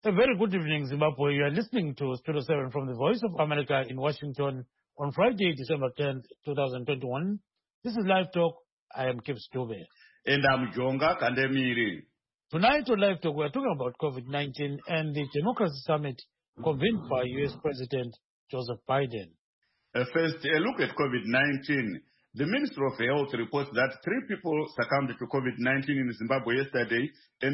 A very good evening, Zimbabwe. You are listening to Studio 7 from the Voice of America in Washington on Friday, December 10th, 2021. This is Live Talk. I am Kip Stube. And I'm Jonga Kandemiri. Tonight on Live Talk, we are talking about COVID-19 and the Democracy Summit convened by U.S. President Joseph Biden. First, a look at COVID-19. The Minister of Health reports that 3 people succumbed to COVID-19 in Zimbabwe yesterday and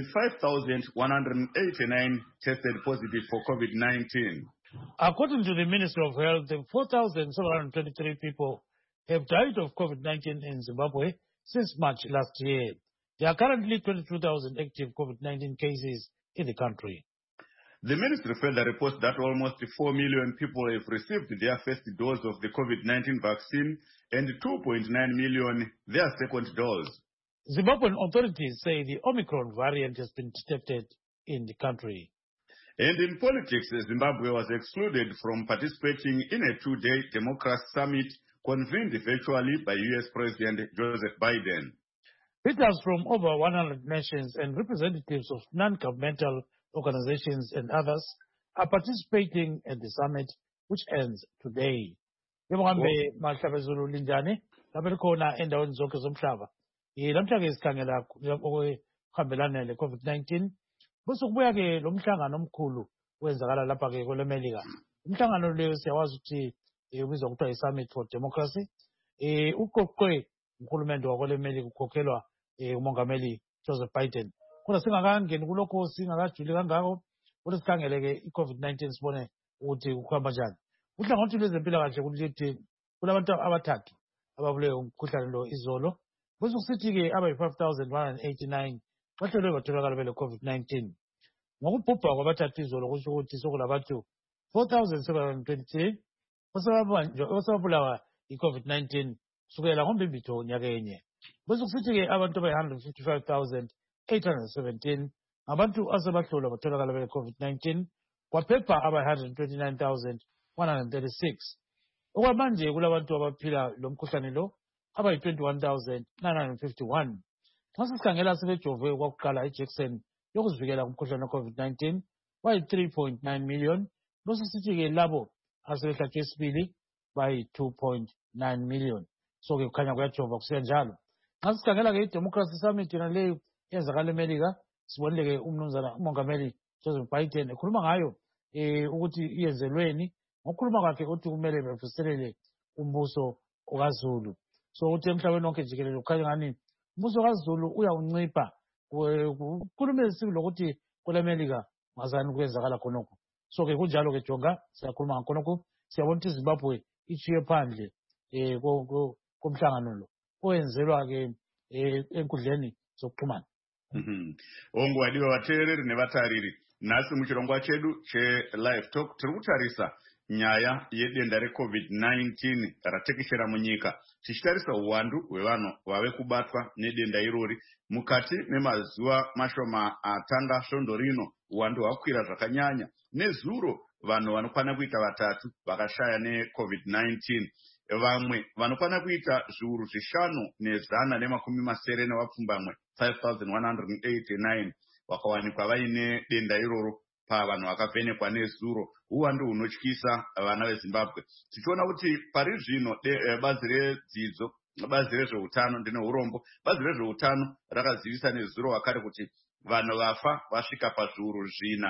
5,189 tested positive for COVID-19. According to the Minister of Health, 4,723 people have died of COVID-19 in Zimbabwe since March last year. There are currently 22,000 active COVID-19 cases in the country. The ministry further reports that almost 4 million people have received their first dose of the COVID-19 vaccine and 2.9 million their second dose. Zimbabwean authorities say the Omicron variant has been detected in the country. And in politics, Zimbabwe was excluded from participating in a 2-day Democracy Summit convened virtually by U.S. President Joseph Biden. Leaders from over 100 nations and representatives of non-governmental organizations and others are participating at the summit, which ends today. Namhlanje sikhangela okuhambelana le-COVID-19 bese kubuya-ke lo mhlangano omkhulu wenzakala lapha-ke kwelemelika. Umhlangano leyo siyawazi ukuthi ubizwa kuthiwa yi-Summit for Democracy. Uqoqwe umhulumende wakwelemelika ukhokhelwa umongameli Joseph Biden. Kodwa singakangeni kulokho singakajuli kangako ukuthi sikhangele-ke i-COVID-19 sibone ukuthi kuhamba njani. Uhlangothi lwezempilakahle kulithi kulabantu abathathu ababulewe umkhuhlane lo izolo. Bese kusithi-ke abayi-5,189 bahlolwe batholakala bele-COVID-19. Ngokubhubha kwabathathu izolo kusho ukuthi sokulabantu 4,723 basebabulawa yi-COVID-19 kusukela ngoMbimbithi nyakenye. Bese kusithi-ke abantu abayi-155,817 ngabantu asebahlolwa batholakala bele-COVID-19 kwaphepha abayi-129,136. Okwamanje kulabantu abaphila lo mkhuhlane lo abayi-21,951. Nxa sisikhangela sebejove kwakuqala ijekiseni yokuzivikela kumkhuhlane we-COVID-19 bayi-3.9 million. Bese sithi-ke labo asebehlatshwe esibili bayi-2.9 million. So-ke kukhanya kuyajova kusiya njalo. Nxa sisikhangela-ke i-Democracy Summit yona leyo yenzakala eMelika, sibonile-ke umnumzana umongameli Joseph Biden ekhuluma ngayo ukuthi iyenzelweni. Ngokukhuluma kwakhe uthi kumele bevuselele umbuso okaZulu. So uthi emhlabeni wonke jikelele kukhanya ngani umbuso kaZulu uyawuncipha. Kukhulume sibili lokuthi kwelemelika ngazani kwenzakala khonokho. So-ke kunjalo-ke Jonga, siyakhuluma ngakhonokho. Siyabona ukuthi iZimbabwe ishiye phandle komhlangano lo owenzelwa-ke enkundleni zokuxhumana. Ongwadiwa vateereri nevatariri, nhasi muchirongwa chedu che-Live Talk tiri kutarisa nyaya yedenda reCovid-19 ratekeshera munyika, tichitarisa uwandu hwevanhu vave kubatwa nedenda irori. Mukati memazuva mashoma atanga svondo rino, uwandu hwakwira zvakanyanya. Nezuro vanhu vanokwana kuita 3 vakashaya neCovid-19. Vamwe vanokwana kuita zviuru 5,170 5,189 vakawanikwa vaine denda iroro pavanhu vakavhenekwa nezuro. Uwandu hunotyisa vana veZimbabwe. Tichiona kuti pari zvino bazi redzidzo, bazi rezveutano ndine urombo, bazi rezveutano rakazivisa nezuro wakare kuti vanhu vafa vasvika pazviuru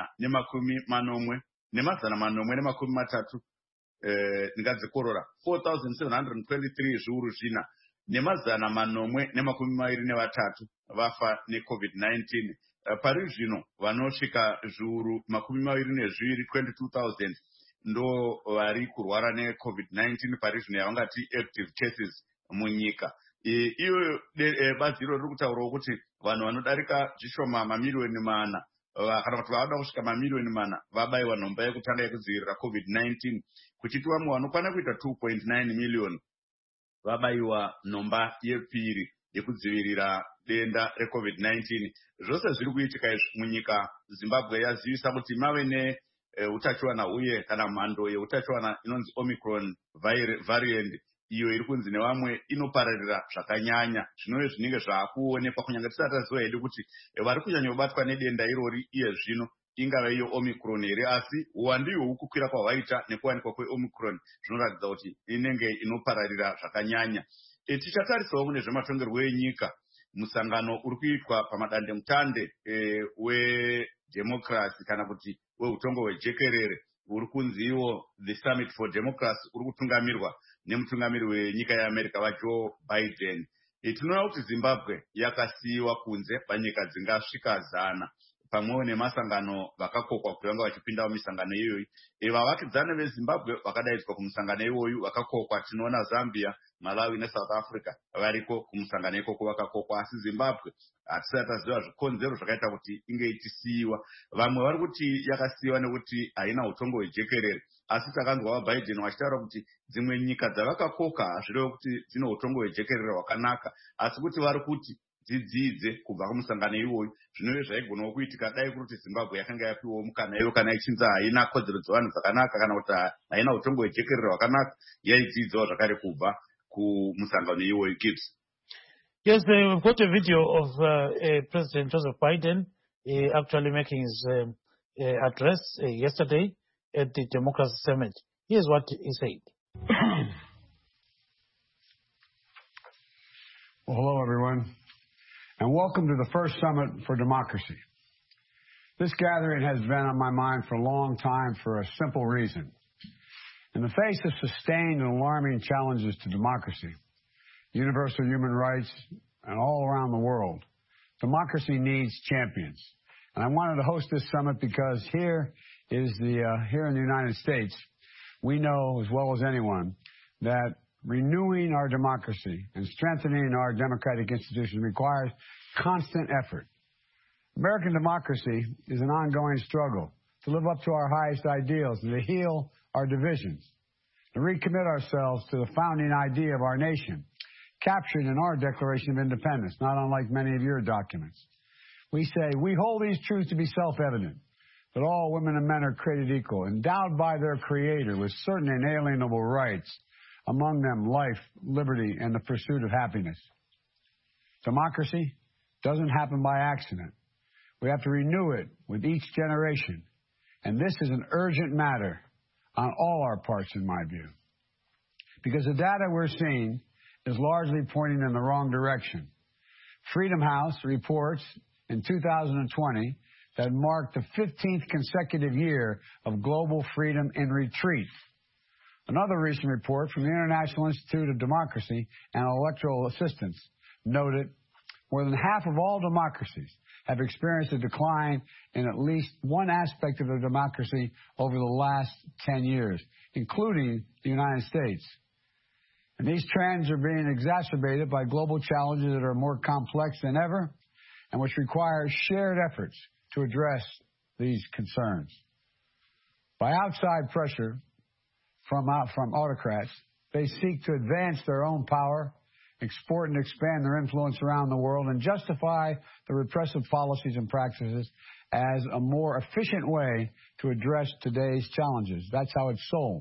4,430 ndingadzikorora 4,723 zviuru 4,423 vafa neCovid-19. Pari zvino vanosvika zviuru 22 22,000 ndo vari kurwara neCovid-19 pari zvino yavangati active cases munyika. Iyo bazi iro riri kutaurawo kuti vanhu vanodarika zvishoma mamiliyoni 4 kana kuti vavada kusvika mamiliyoni 4 vabayiwa nhomba yekutanga yekudzivirira COVID-19, kuchiti vamwe vanokwana kuita 2.9 miliyoni vabayiwa nhomba yepiri yekudzivirira denda reCovid-19. Zvose zviri kuitika izvi munyika. Zimbabwe yazivisa kuti mave neutachiwana uye kana mhando yeutachiwana inonzi Omicron variant, iyo iri kunzi nevamwe inopararira zvakanyanya, zvinove zvinenge zvaakuonekwa kunyanga tisati taziva hedu kuti vari kunyanya kubatwa nedenda irori iye zvino ingava iyo Omicron here, asi uwandiwo ukukwira kwawaita nekuwanikwa kweOmicron zvinoratidza kuti inenge inopararira zvakanyanya. Tichatarisawo mune zvematongerwo enyika, musangano uri kuitwa pamadandemutande wedemocracy kana kuti weutongo hwejekerere uri kunziwo the Summit for Democracy uri kutungamirwa nemutungamiri wenyika yeAmerica vaJoe Biden. Tinoona kuti Zimbabwe yakasiyiwa kunze panyika dzingasvika 100 pamwewo nemasangano vakakokwa kuti vanga vachipinda mumisangano iyoyi. Vavakidzani veZimbabwe vakadaidzwa kumusangano iwoyu vakakokwa. Tinoona Zambia, Malawi neSouth Africa variko kumusangano ikoko vakakokwa, asi Zimbabwe hatisati taziva zvikonzero zvakaita kuti inge ichisiyiwa. Vamwe vari kuti yakasiyiwa nekuti haina utongo hwejekerere, asi takanzwa Biden vachitaura kuti dzimwe nyika dzavakakoka hazvirevo kuti dzine utongo hwejekerere hwakanaka, asi kuti vari kuti dzidzidze kubva kumusangano iwoyu. Zvinove zvaigona kuitika dai kuti Zimbabwe yakanga yapiwa mukana iyo kana ichinzi haina kodzero dzevanhu dzakanaka kana kuti haina utongo hwejekerere hwakanaka, yaidzidzawo zvakare kubva kumusangano iwoyu. Gibbs. Yes, we've got a video of President Joseph Biden actually making his address yesterday at the Democracy Summit. Here's what he said. Well, hello, everyone, and welcome to the first Summit for Democracy. This gathering has been on my mind for a long time for a simple reason. In the face of sustained and alarming challenges to democracy, universal human rights, and all around the world, democracy needs champions. And I wanted to host this summit because here in the United States, we know as well as anyone that renewing our democracy and strengthening our democratic institutions requires constant effort. American democracy is an ongoing struggle to live up to our highest ideals and to heal our divisions, to recommit ourselves to the founding idea of our nation, captured in our Declaration of Independence, not unlike many of your documents. We say, we hold these truths to be self-evident, that all women and men are created equal, endowed by their Creator with certain inalienable rights, among them life, liberty, and the pursuit of happiness. Democracy doesn't happen by accident. We have to renew it with each generation, and this is an urgent matter on all our parts, in my view, because the data we're seeing is largely pointing in the wrong direction. Freedom House reports in 2020 that marked the 15th consecutive year of global freedom in retreat. Another recent report from the International Institute of Democracy and Electoral Assistance noted more than half of all democracies have experienced a decline in at least one aspect of their democracy over the last 10 years, including the United States. And these trends are being exacerbated by global challenges that are more complex than ever and which require shared efforts to address these concerns. By outside pressure from autocrats, they seek to advance their own power, export and expand their influence around the world, and justify the repressive policies and practices as a more efficient way to address today's challenges. That's how it's sold.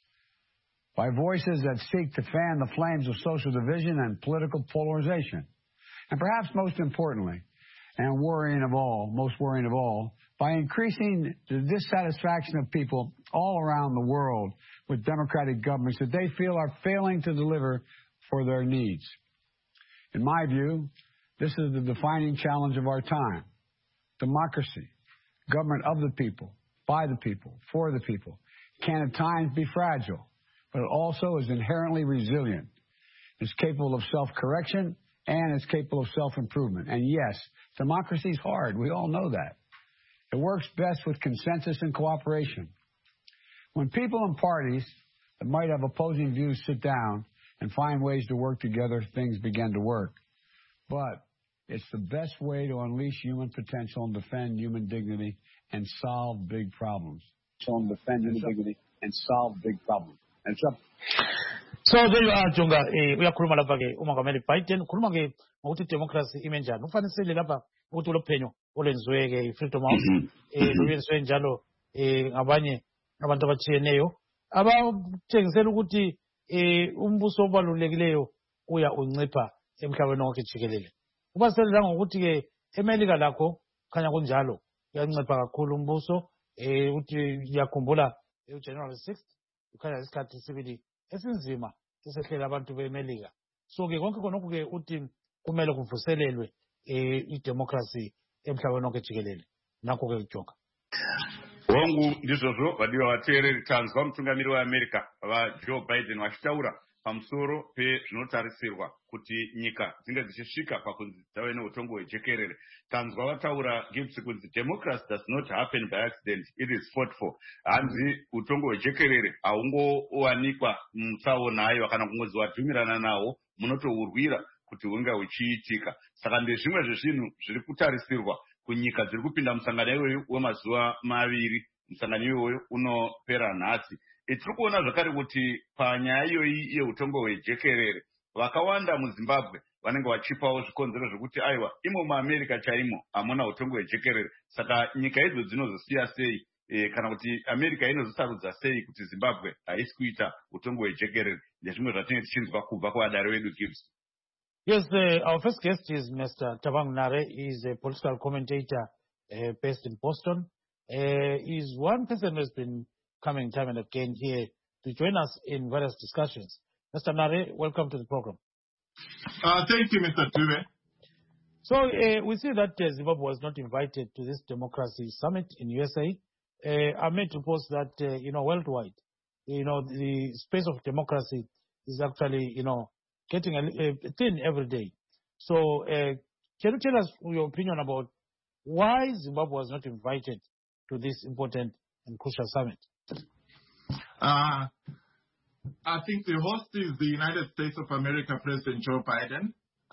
By voices that seek to fan the flames of social division and political polarization. And perhaps most importantly, and most worrying of all, by increasing the dissatisfaction of people all around the world with democratic governments that they feel are failing to deliver for their needs. In my view, this is the defining challenge of our time. Democracy, government of the people, by the people, for the people, can at times be fragile, but it also is inherently resilient. It's capable of self-correction, and it's capable of self-improvement. And yes, democracy is hard. We all know that. It works best with consensus and cooperation. When people and parties that might have opposing views sit down and find ways to work together, things begin to work. But it's the best way to unleash human potential and defend human dignity and solve big problems. And So there you are, Jonga. Uyakhuluma lapha ke uMongameli Biden ukhuluma ke ngokuthi democracy ime njani. Ufanisile lapha ukuthi ulophenyo olwenziwe ke Freedom House lwenziwe njalo ngabanye abantu abatshiyeneyo abatshengisela ukuthi umbuso obalulekileyo uya uncipha emhlabeni wonke jikelele. Ubaselela ngokuthi ke eMelika lakho khanya kunjalo yancipha kakhulu umbuso uthi yakhumbula January 6th ukhanya isikhathi sibili esinzima esehlela abantu beMelika. So ke konke khonokho ke uthi kumele kuvuselelwe idemocracy emhlabeni wonke jikelele. Nakho ke ujonga. Hongu ndizvozvo vadiwa vateereri tanzwa mutungamiri weAmerica Joe Biden vachitaura pamusoro pezvinotarisirwa kuti nyika dzinge dzichisvika pakunzi dzave neutongo hwejekerere. Tanzwa vataura Gibbs kunzi democracy does not happen by accident, it is fought for. Hanzi utongo hwejekerere haungowanikwa mutsaona hayo kana kungozi wadhumirana nawo, munotourwira kuti hunge huchiitika. Saka ndezvimwe zvezvinhu zviri kutarisirwa kunyika dziri kupinda musangano iwoyo wemazuva maviri. Musangano iwoyo unopera nhasi. Tiri kuona zvakare kuti panyaya iyoyi yeutongo hwejekerere vakawanda muZimbabwe vanenge vachipawo zvikonzero zvekuti aiwa imo muAmerica chaimo hamuna utongo hwejekerere. Saka nyika idzo dzinozosiya sei kana kuti America inozosarudza sei kuti Zimbabwe haisi kuita utongo hwejekerere. Ndezvimwe zvatinenge tichinzwa kubva kuadare wedu Gibbs. Yes, our first guest is Mr. Thabang Nare. He is a political commentator based in Boston. He is one person who has been coming time and again here to join us in various discussions. Mr. Nare, welcome to the program. Thank you, Mr. Dube. So we see that Zimbabwe was not invited to this democracy summit in USA. I made reports that, worldwide, the space of democracy is actually, getting thin every day. So can you tell us your opinion about why Zimbabwe was not invited to this important and crucial summit? I think the host is the United States of America President Joe Biden.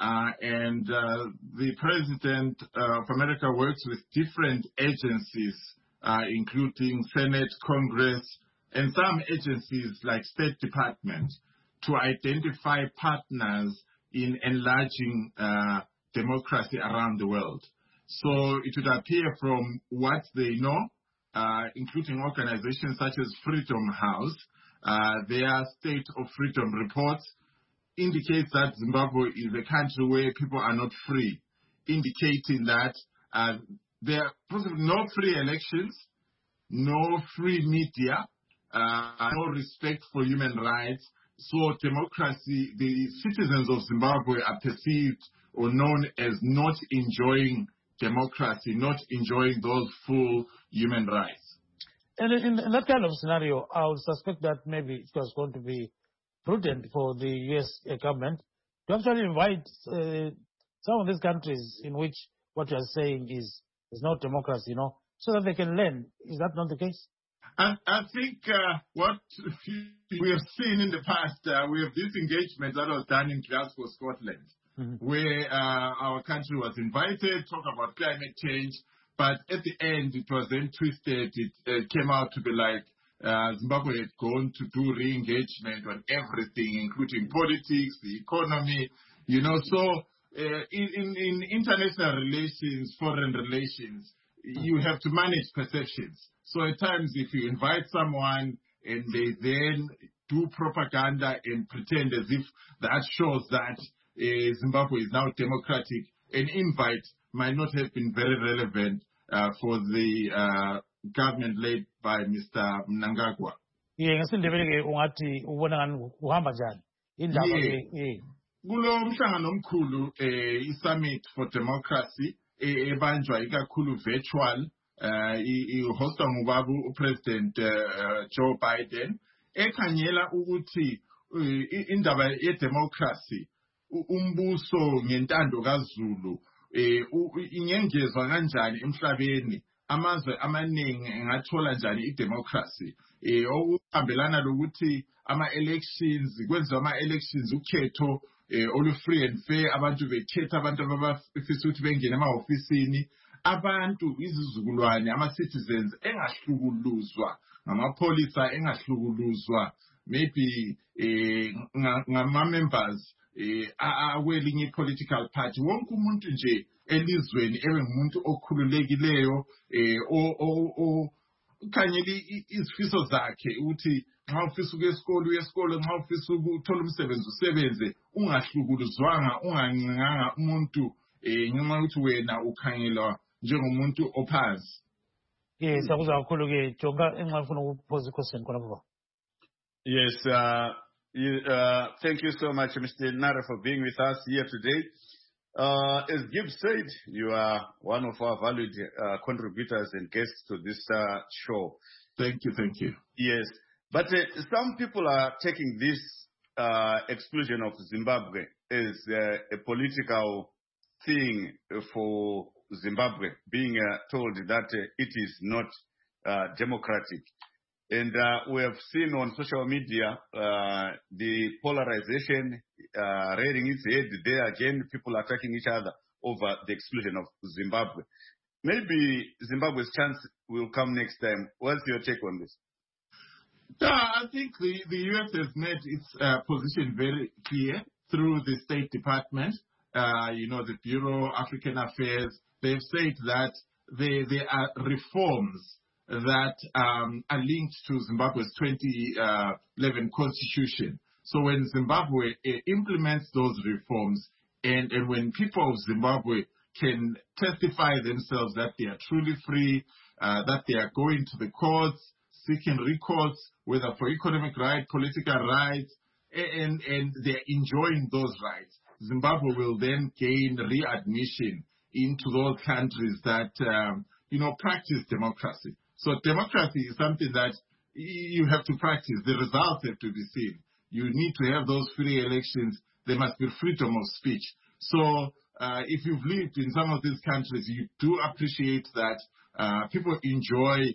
And the President of America works with different agencies, including Senate, Congress, and some agencies like State Department, to identify partners in enlarging democracy around the world. So it would appear from what they know, including organizations such as Freedom House, their State of Freedom reports indicates that Zimbabwe is a country where people are not free, indicating that there are possibly no free elections, no free media, no respect for human rights. So democracy, the citizens of Zimbabwe are perceived or known as not enjoying democracy, not enjoying those full human rights. And in that kind of scenario, I would suspect that maybe it was going to be prudent for the U.S. government to actually invite some of these countries in which what you are saying is not democracy, so that they can learn. Is that not the case? I think what we have seen in the past, we have this engagement that was done in Glasgow, Scotland, where our country was invited, talk about climate change, but at the end it was then twisted. It came out to be like Zimbabwe had gone to do re-engagement on everything, including politics, the economy, So in international relations, foreign relations, you have to manage perceptions. So at times, if you invite someone and they then do propaganda and pretend as if that shows that Zimbabwe is now democratic, an invite might not have been very relevant for the government led by Mr. Mnangagwa. Kulo mhlangano omkhulu i-Summit for Democracy ebanjwa ikakhulu virtual ihostwa ngubaba uPresident Joe Biden ekhangela ukuthi indaba yedemocracy umbuso ngentando kaZulu ingengezwa kanjani emhlabeni, amazwe amaningi engathola njani idemocracy okuhambelana lokuthi ama-elections kwenziwa ama-elections ukhetho olu-free and fair, abantu bekhetha abantu abafisa ukuthi bengene emahofisini, abantu izizukulwane ama-citizens engahlukuluzwa ngamapholisa, engahlukuluzwa maybe ngama-members akwelinye i-political party. Wonke umuntu nje elizweni ebe ngumuntu okhululekileyo khanyela izifiso zakhe ukuthi nxa ufisa ukuya esikolo uye esikolo, nxa ufisa ukuthola umsebenzi usebenze, ungahlukuluzwanga, ungancinganga umuntu ngenxa yokuthi wena ukhangelwa njengomuntu ophansi. Yes, akuza kakhulu ke Jonga enxa ufuna ukuphosa i-question khona baba. Yes, thank you so much, Mr. Nara, for being with us here today. As Gibbs said, you are one of our valued contributors and guests to this show. Thank you. Yes, but some people are taking this exclusion of Zimbabwe as a political thing for Zimbabwe, being told that it is not democratic. And we have seen on social media the polarization rearing its head there again, people attacking each other over the exclusion of Zimbabwe. Maybe Zimbabwe's chance will come next time. What's your take on this? I think the U.S. has made its position very clear through the State Department, the Bureau of African Affairs. They've said that there are reforms that are linked to Zimbabwe's 2011 constitution. So when Zimbabwe implements those reforms and when people of Zimbabwe can testify themselves that they are truly free, that they are going to the courts, seeking recourse, whether for economic rights, political rights, and they're enjoying those rights, Zimbabwe will then gain readmission into those countries that, practice democracy. So democracy is something that you have to practice. The results have to be seen. You need to have those free elections. There must be freedom of speech. So if you've lived in some of these countries, you do appreciate that people enjoy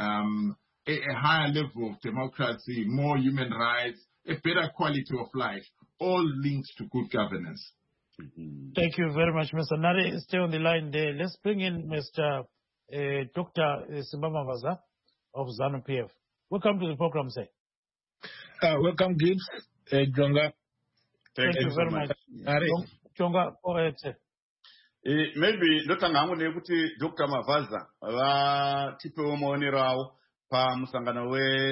a higher level of democracy, more human rights, a better quality of life, all linked to good governance. Mm-hmm. Thank you very much, Mr. Nare. Stay on the line there. Let's bring in Mr. Dr. Simbama Vaza of ZANU-PF. Welcome to the program, sir. Welcome, Gibbs, Jonga. Thank you very so much. Nare. Jonga, go ahead, sir. Maybe Dr. Ngangu nekuti Dr. Mavaza vatipewo maonero avo pamusangano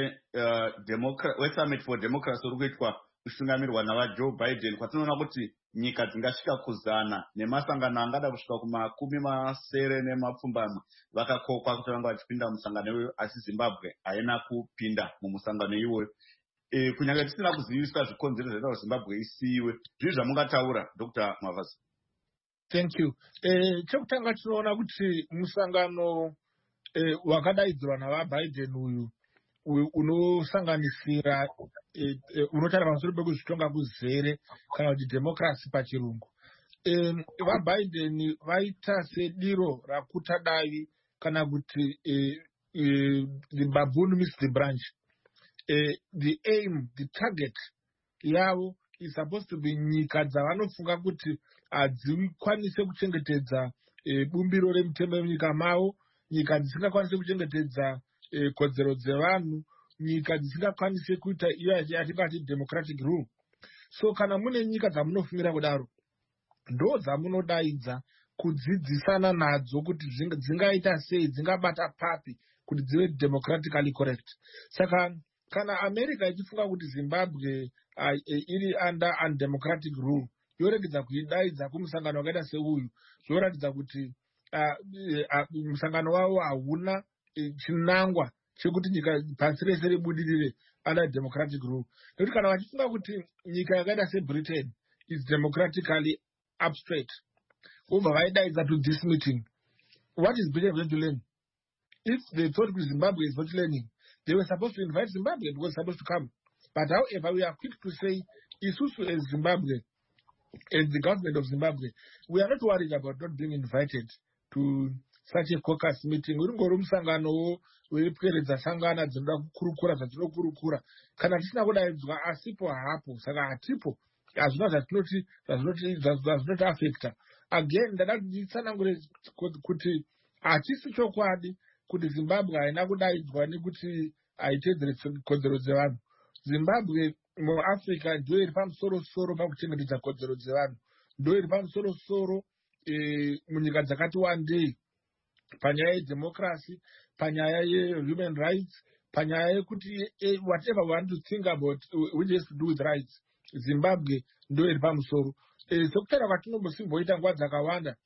we-Summit for Democracy uri kuitwa kushungamirwa navaJoe Biden, kwatinoona kuti nyika dzingasvika kuzana nemasangano angada kusvika kumakumi nemapfumbamwe vakakokwa kuti vanga vachipinda mumusangano iwoyo, asi Zimbabwe haina kupinda mumusangano iwoyo. Kunyange tisina kuziviswa zvikonzero zvinoita kuti Zimbabwe isiyiwe, zvii zvamungataura Dr. Mavaza? Thank you. Chekutanga tinoona kuti musangano wakadaidzirwa navaBiden uyu unosanganisira unotaura pamusoro pekuzvitonga kuzere kana kuti democracy pachirungu. VaBiden vaita sediro rakuta davi kana kuti the baboon meets the branch. The aim, the target yavo is supposed to be nyika dzavanofunga kuti hadzikwanise kuchengetedza bumbiro remutemo munyika mavo, nyika dzisingakwanise kuchengetedza kodzero dzevanhu, nyika dzisingakwanise kuita iyo yatingati democratic rule. So kana mune nyika dzamunofungira kudaro, ndo dzamunodaidza kudzidzisana nadzo kuti dzingaita sei, dzingabata papi kuti dzive democratically correct. Saka kana America ichifunga kuti Zimbabwe iri under undemocratic rule, yoregedza kuidaidza kumusangano wakaita seuyu, zvoratidza kuti musangano wavo hauna chinangwa chekuti nyika pasi rese ribudirire under democratic rule. Nekuti kana vachifunga kuti nyika yakaita seBritain is democratically up straight, vobva vaidaidza to this meeting, what is Britain going to learn? If they thought Zimbabwe is not learning, they were supposed to invite Zimbabwe, it was supposed to come. But however, we are quick to say, Isusu as Zimbabwe, as the government of Zimbabwe, we are not worried about not being invited to such a caucus meeting. Uringoro musangano weipweredza sangana dzinoda kukurukura dzatinokurukura. Kana tisina kudaidzwa asipo hapo, saka hatipo. Hazvina zvatinoti affecta. Again, ndada kutsanangura kuti hatisi chokwadi kuti Zimbabwe haina kudaidzwa nekuti haitedzere kodzero dzevanhu. Zimbabwe muAfrica ndio iri pamusoro-soro pakuchengetedza kodzero dzevanhu, ndio iri pamusoro-soro munyika dzakati wandei panyaya yedemocracy, panyaya yehuman rights, panyaya yekuti whatever we want to think about which has to do with rights, Zimbabwe ndio iri pamusoro. Sekutaura kwatinombosimboita nguva dzakawanda,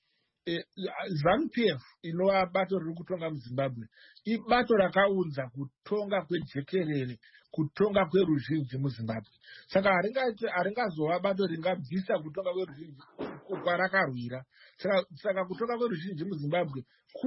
ZANU-PF inova bato riri kutonga muZimbabwe ibato rakaunza kutonga kwejekerere, kutonga kweruzhinji muZimbabwe. Saka haringazova bato ringabvisa kutonga kweruzhinji kwarakarwira. Saka kutonga kweruzhinji muZimbabwe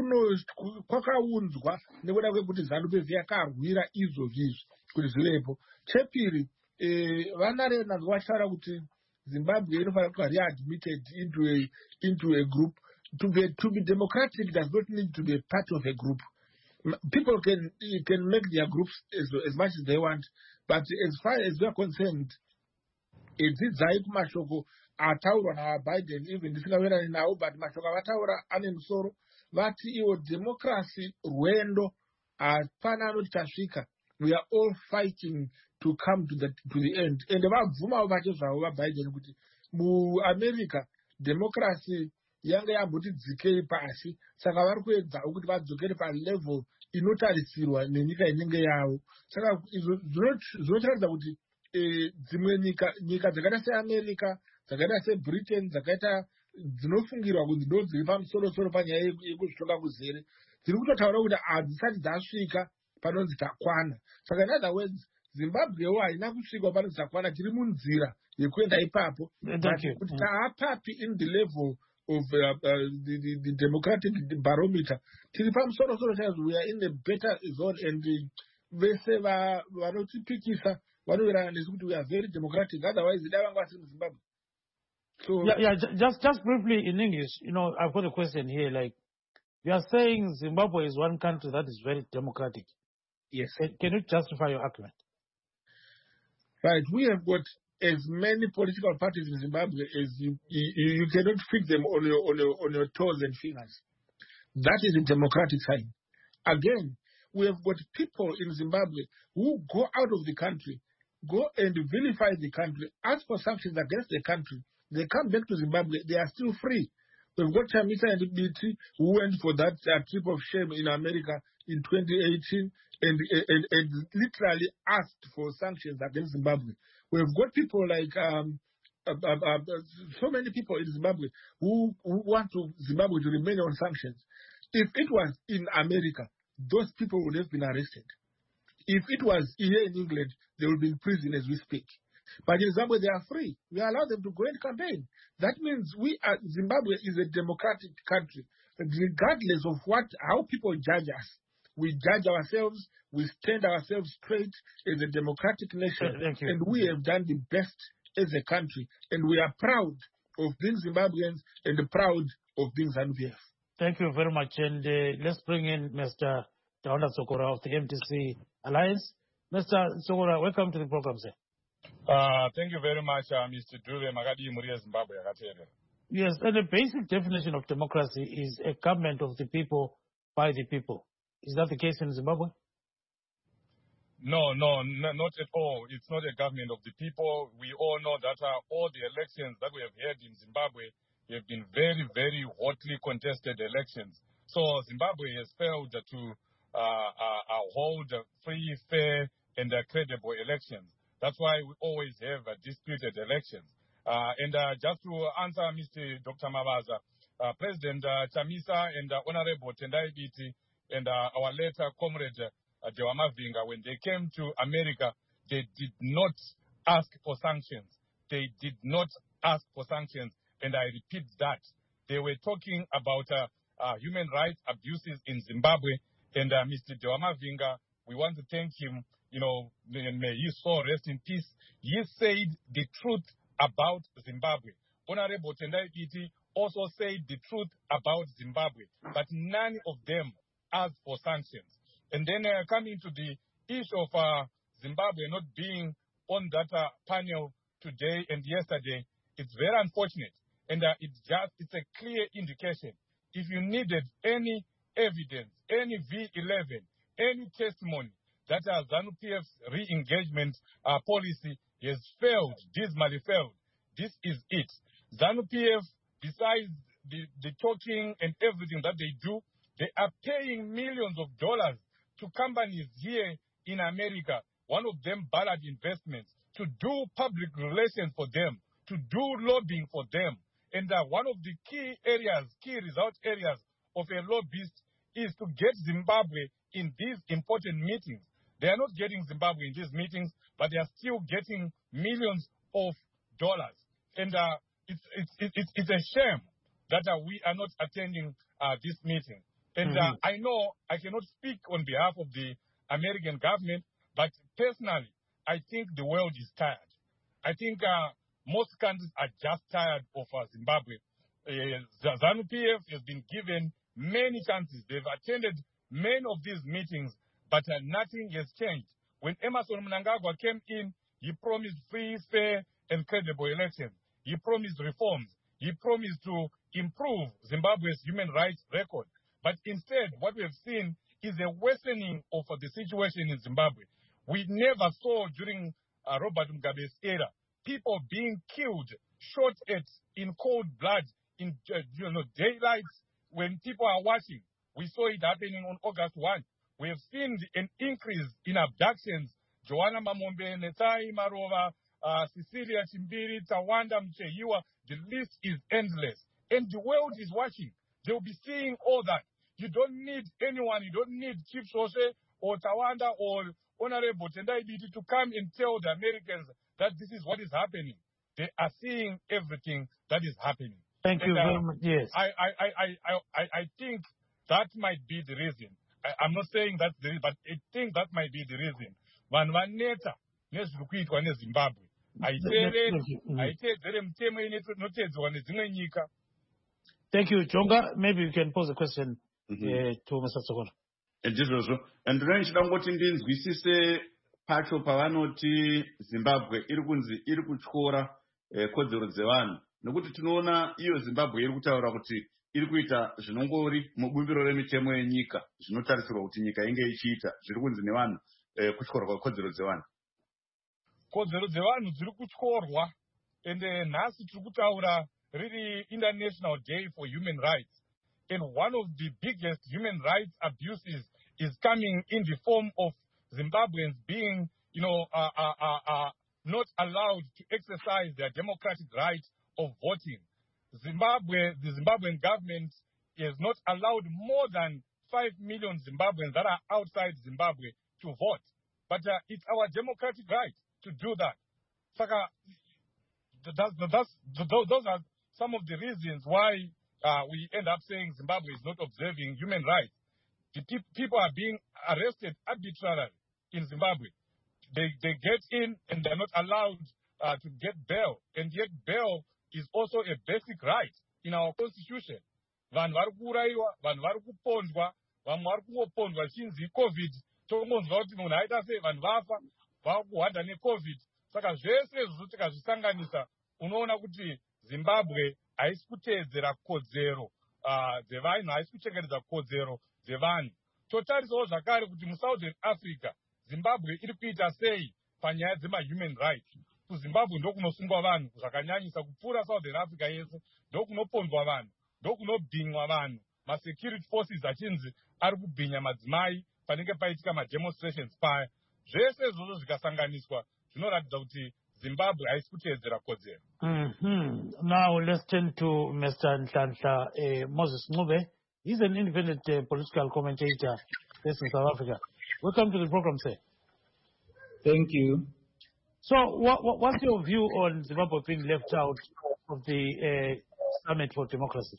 kwakaunzwa nekuda kwekuti ZANU-PF yakarwira izvozvizvi kuti zvivepo. Chepiri, vanarena vachitaura kuti Zimbabwe inofanira kuva readmitted into a group. To be democratic does not need to be a part of a group. People can make their groups as much as they want, but as far as we are concerned, edzidzai kumashoko ataurwa naBiden, even ndisingaverani nawo, but mashoko avataura ane musoro, vati iwo democracy rwendo hapana anoti tasvika. We are all fighting to come to the end. And vabvumawo vacho zvavo vaBiden kuti muAmerica democracy yange yamboti dzikei pasi, saka vari kuedzawo kuti vadzokere palevel inotarisirwa nenyika inenge yavo. Saka zvinotaridza kuti dzimwe nyika dzakaita seAmerica, dzakaita seBritain, dzakaita dzinofungirwa kuti ndo dziri pamusoro-soro panyaya yekuzvitonga kuzere, dziri kutotaura kuti hadzisati dzasvika panonzi takwana. Saka in other words, Zimbabwewo haina kusvika panonzi takwana, tiri munzira yekuenda ipapo, kuti taapapi in the level of the democratic barometer. Tiri pamusoro-soro chaizvo, we are in a better zone, and vese vanotipikisa vanoverana nesu kuti we are very democratic, otherwise dai vanga vasiri muZimbabwe. So just briefly in English, I've got a question here. Like, you are saying Zimbabwe is one country that is very democratic. Yes. Can you justify your argument? Right. We have got as many political parties in Zimbabwe as you cannot fit them on your toes and fingers. That is a democratic sign. Again, we have got people in Zimbabwe who go out of the country, go and vilify the country, ask for sanctions against the country. They come back to Zimbabwe, they are still free. We've got Chamisa and BT who went for that trip of shame in America in 2018 and literally asked for sanctions against Zimbabwe. We've got people like so many people in Zimbabwe who want Zimbabwe to remain on sanctions. If it was in America, those people would have been arrested. If it was here in England, they would be in prison as we speak. But in Zimbabwe, they are free. We allow them to go and campaign. That means Zimbabwe is a democratic country. Regardless of how people judge us, we judge ourselves, we stand ourselves straight as a democratic nation. And we have done the best as a country. And we are proud of being Zimbabweans and proud of being ZANU-PF. Thank you very much. And let's bring in Mr. Daunda Sokora of the MTC Alliance. Mr. Sokora, welcome to the program, sir. Thank you very much, Mr. Dube Magadi Muria Zimbabwe. Yes, and the basic definition of democracy is a government of the people by the people. Is that the case in Zimbabwe? No, not at all. It's not a government of the people. We all know that all the elections that we have had in Zimbabwe have been very, very hotly contested elections. So Zimbabwe has failed to hold free, fair, and credible elections. That's why we always have disputed elections. And just to answer Mr. Dr. Mabaza, President Chamisa and Honorable Tendai Biti and our later comrade Dewa Mavinga, when they came to America, they did not ask for sanctions. They did not ask for sanctions. And I repeat that. They were talking about human rights abuses in Zimbabwe. And Mr. Dewa Mavinga, we want to thank him. May his soul rest in peace. He said the truth about Zimbabwe. Honorable Tendai Biti also said the truth about Zimbabwe, but none of them asked for sanctions. And then coming to the issue of Zimbabwe not being on that panel today and yesterday, it's very unfortunate. And it's a clear indication. If you needed any evidence, any V11, any testimony, that ZANU-PF's re-engagement policy has failed, dismally failed. This is it. ZANU-PF, besides the talking and everything that they do, they are paying millions of dollars to companies here in America, one of them Ballard Investments, to do public relations for them, to do lobbying for them. And one of the key result areas of a lobbyist is to get Zimbabwe in these important meetings. They are not getting Zimbabwe in these meetings, but they are still getting millions of dollars. And it's a shame that we are not attending this meeting. And I know I cannot speak on behalf of the American government, but personally, I think the world is tired. I think most countries are just tired of Zimbabwe. ZANU-PF has been given many chances. They've attended many of these meetings, but nothing has changed. When Emmerson Mnangagwa came in, he promised free, fair, and credible elections. He promised reforms. He promised to improve Zimbabwe's human rights record. But instead, what we have seen is a worsening of the situation in Zimbabwe. We never saw during Robert Mugabe's era people being killed, shot at in cold blood, in daylight when people are watching. We saw it happening on August 1. We have seen an increase in abductions. Joanna Mamombe, Netai Marova, Cecilia Chimbiri, Tawanda Mchehiwa, the list is endless. And the world is watching. They will be seeing all that. You don't need anyone, you don't need Chief Sose or Tawanda or Honorable Tendai Biti to come and tell the Americans that this is what is happening. They are seeing everything that is happening. Thank you very much. Yes. I think that might be the reason. I'm not saying that's the reason, but I think that might be the reason. Vanhu vaneta nezviri kuitwa neZimbabwe. Haiteedzere mitemo inotedzwa nedzimwe nyika. Thank you, Jonga. Maybe you can pose a question to Mr. Tsokolo. Ndizvozvo. Ndinoda ngoti ndinzwisise pacho pavanoti Zimbabwe iri kutyora kodzero dzevanhu. Nokuti tinoona iyo Zimbabwe iri kutaura kuti iri kuita zvinongori mubumbiro remitemo yenyika zvinotarisirwa kuti nyika inge ichiita zviri kunzi nevanhu kutyorwa kwekodzero dzevanhu. Kodzero dzevanhu dziri kutyorwa, ende nhasi tiri kutaura really International Day for Human Rights. And one of the biggest human rights abuses is coming in the form of Zimbabweans being, not allowed to exercise their democratic right of voting. The Zimbabwean government has not allowed more than 5 million Zimbabweans that are outside Zimbabwe to vote. But it's our democratic right to do that. Saka, those are some of the reasons why we end up saying Zimbabwe is not observing human rights. The people are being arrested arbitrarily in Zimbabwe. They get in and they're not allowed to get bail. And yet bail is also a basic right in our constitution. Vanhu vari kuuraiwa, vanhu vari kupondwa, vamwe vari kungopondwa chinzi COVID. Tomonzwa kuti munhu aita sei vanhu vafa, vakuhwadha neCovid. Saka zvese izvozvo tikazvisanganisa, unoona kuti Zimbabwe haisi kuteedzera kodzero dzevanhu, haisi kuchengetedza kodzero dzevanhu. Totarisawo zvakare kuti muSouthern Africa, Zimbabwe iri kuita sei panyaya dzema-human rights. KuZimbabwe ndokunosungwa vanhu zvakanyanyisa kupfuura Southern Africa yese, ndokunopondwa vanhu, ndokunobhinywa vanhu. Ma-security forces achinzi ari kubhinya madzimai panenge paitika ma-demonstrations paya. Zvese izvozvo zvikasanganiswa zvinoratidza kuti Zimbabwe haisi kuteedzera kodzero. Now let's turn to Mr. Nhlanhla Moses Ncube. He's an independent political commentator based in South Africa. Welcome to the program, sir. Thank you. So what's your view on Zimbabwe being left out of the Summit for Democracy?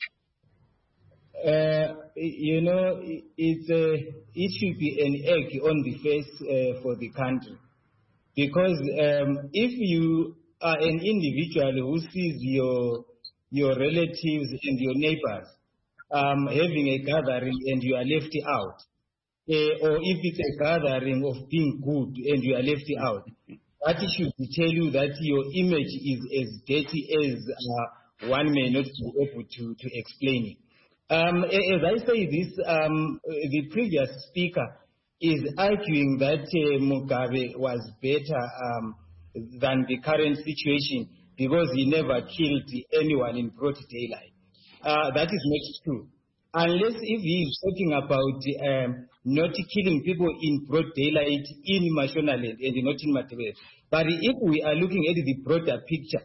It should be an egg on the face for the country. Because if you are an individual who sees your relatives and your neighbors having a gathering and you are left out, or if it's a gathering of being good and you are left out, that should tell you that your image is as dirty as one may not be able to explain it. As I say this, the previous speaker is arguing that Mugabe was better than the current situation because he never killed anyone in broad daylight. That is not true. Unless if he is talking about not killing people in broad daylight in Mashonaland and not in Matabele. But if we are looking at the broader picture,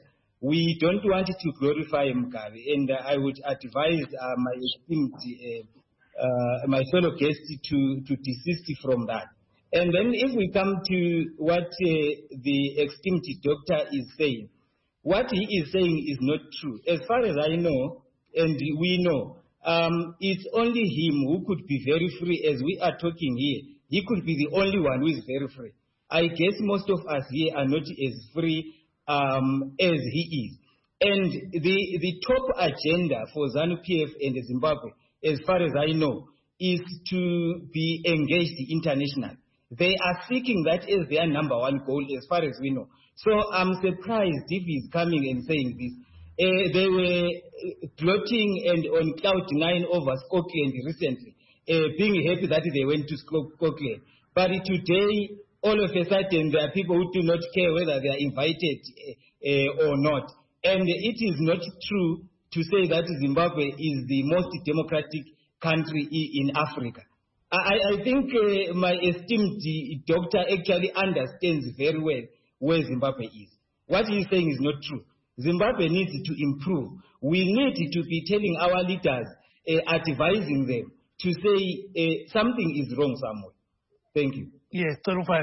We don't want to glorify Mugabe, and I would advise my esteemed, my fellow guests to desist from that. And then if we come to what the esteemed doctor is saying, what he is saying is not true. As far as I know, and we know, it's only him who could be very free. As we are talking here, he could be the only one who is very free. I guess most of us here are not as free as he is. And the top agenda for ZANU-PF and Zimbabwe, as far as I know, is to be engaged internationally. They are seeking that as their number one goal, as far as we know. So I'm surprised if he's coming and saying this. They were gloating and on cloud nine over Scotland recently, being happy that they went to Scotland. But today, all of a sudden, there are people who do not care whether they are invited or not. And it is not true to say that Zimbabwe is the most democratic country in Africa. I think my esteemed doctor actually understands very well where Zimbabwe is. What he is saying is not true. Zimbabwe needs to improve. We need to be telling our leaders, advising them to say something is wrong somewhere. Thank you. Yes,